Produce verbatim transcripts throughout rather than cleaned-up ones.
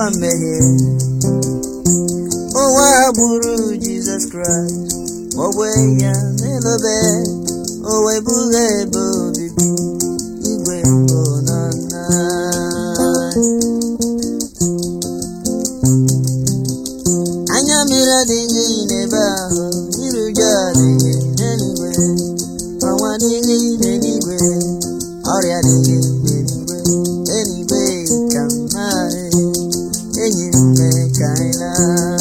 n'ụwa mmehie. Ụwa gburu Jesus Christ, ogwe ya n'elobe, o wee bụrụ ebe obibi igwe mbụ na nna. Anya mmiri adịghị n'ebe ahụ, iru uju adịghị n'eluigwe, ọnwa adịghị n'eluigwe, ọrịa adịghị n'eluigwe, eluigwe ka mma, enyi m mee ka anyị laa.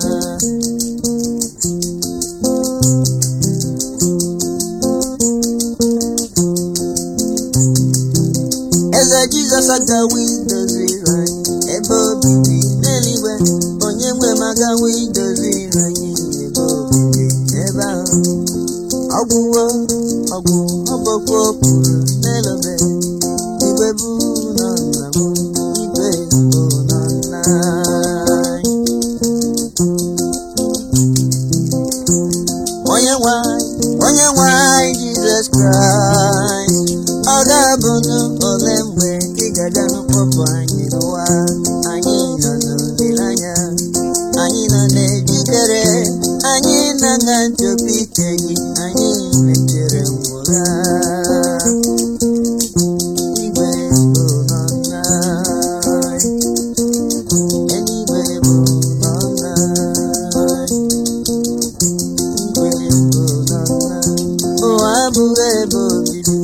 Eze Jizọs agawo idoziri anyị ebe obibi n'eluigwe, onye nwe m agawo idoziri anyị ebe obibi n'ebe ahụ. Ọgwụwo ọgwụ ọgbọkwa pụrụ n'elobe, igwe bụ nọ nna m, igwe bụ nọ nna anyị. Onye nwe anyị, onye nwe anyị Jizọs Kraịst, ọ ga-abụ ole mgbe ị ga-abịa n'ụkpụrụ anyị n'ụwa. Anyị nọ n'olileanya, anyị nọ n'ejikere, anyị nọ na nchọpụ ike gị, anyị mechere ngwụgha. Igwe bụ nọ nna anyị, eluigwe bụ nọ nna anyị, igwe bụ nọ nna, ụwa abụghị ebe obibi.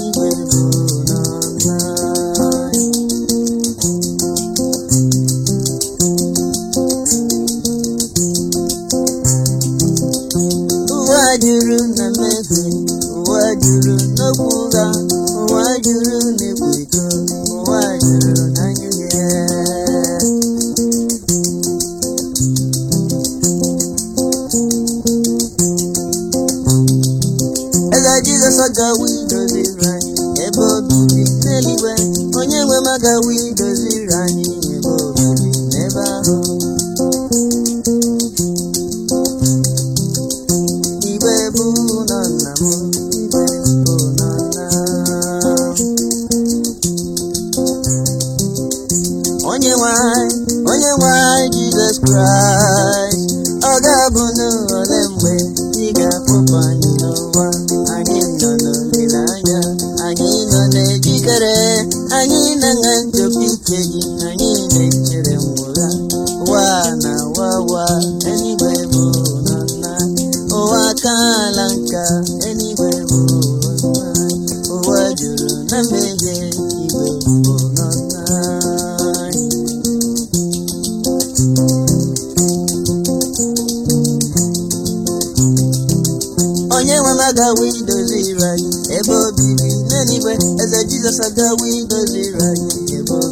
Ụwa juru na mmehie, ụwa juru n'okwu ụgha, ụwa juru n'ịkwa iko, ụwa juru na njehie. Eze Jizọs agawo idoziri anyị ebe obibi n'eluigwe, onye nwe m agawo idoziri anyị ebe obibi n'ebe ahụ. Igwe bụ nọ nna m, igwe bụ nọ nna m. Onye nwe anyị, onye nwe anyị Jizọs Kraịst, ọ ga-abụ n'ole mgbe ị ga-akpụpụ anyị n'ụwa. Anyị nọ n'olileanya, anyị nọ n'ejikere, anyị nọ na nchọpụ ike gị, anyị na-echere ngwụgha. Ụwa na wawa, eluigwe bụ nọ nna, ụwa akaala nka, eluigwe bụ nna, ụwa juru na mmehie, igwe bụ nọ nna. Onye nwe m agawo idoziri anyị ebe obibi n'eluigwe, Eze Jizọs agawo idoziri anyị ebe